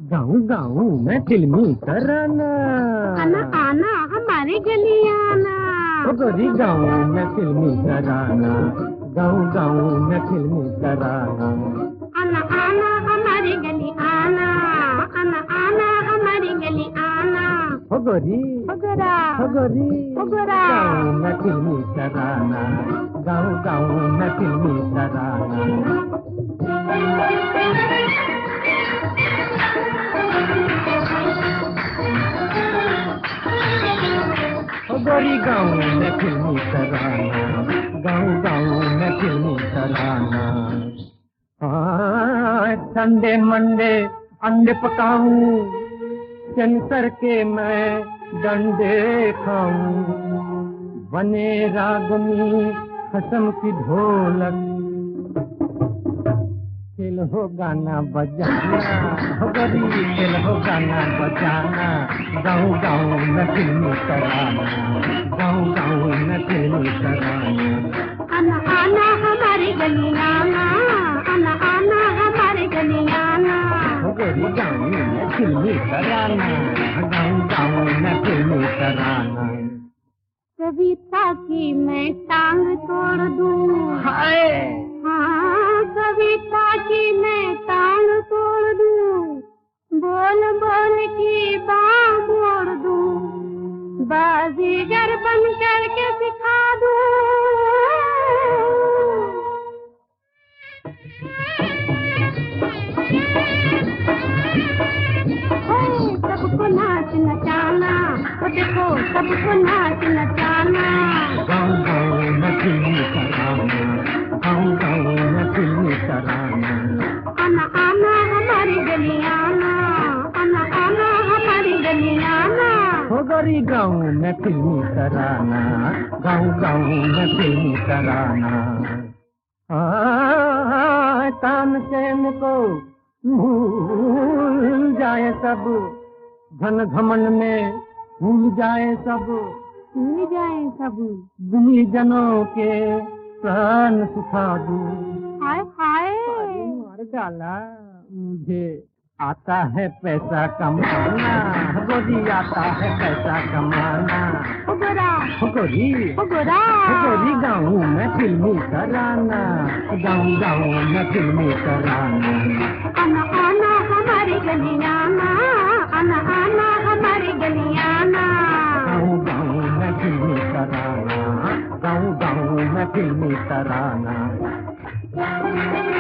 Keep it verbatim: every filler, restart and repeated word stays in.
गाँव गाँव में फिल्मी तराना, आना आना हमारे गली आना। ओ गोरी गाँव में फिल्मी तराना, गाँव गाँव में फिल्मी तराना। आना आना हमारी गली आना, आना आना हमारी गली आना। हो गोरी हो गोरा, हो गोरी हो गोरा। गाँव में फिल्मी तराना, गाँव गाँव में फिल्मी तराना। हो गोरी गाँव में फिल्मी तराना, गाँव गाँव में फिल्मी तराना। हाँ संडे मंडे अंडे पकाऊं, सेंसर के मैं डंडे खाऊं। बने रागनी खसम की ढोलक, खेल हो गाना बजाना। हो गोरी खेल हो गाना बजाना, गाँव गाँव में फिल्मी तराना, गाँव गाँव में फिल्मी तराना। आना आना हमारी गली आना, आना आना हमारी गली आना। हो गोरी गाँव में फिल्मी तराना, गाँव गाँव में फिल्मी तराना। कविता की मैं टांग तोड़ दूं, हाय हाँ कविता की मैं टांग तोड़ दूं। बोल बोल की बाँ मोड़ दूं, बाजीगर बन करके सिखा दूं। सबको नाच नचाना, तो देखो सबको नाच नचाना। गाँव गाँव में फिल्मी तराना, गाँव गाँव में फिल्मी तराना। आना आना हमारी गली आना, आना आना हमारी गली आना। हो गोरी गाँव में फिल्मी तराना, गाँव गाँव में फिल्मी तराना। हाँ तान सेन को भूल जाए सब, घन घमंड में भूल जाए सब। भूल जाए सब, दुनी जनों के प्राण सुखा दूं। हाय हाय। अरे मार डाला, मुझे आता है पैसा कमाना। गोरी आता है पैसा कमाना। हो गोरा, हो गोरी हो गोरा। हो गोरी गाँव में फिल्मी तराना, गाँव गाँव में फिल्मी तराना। आना आना हमारी गली आना, आना आना हमारी गली आना। गाँव गाँव में फिल्मी तराना, गाँव गाँव में फिल्मी तराना।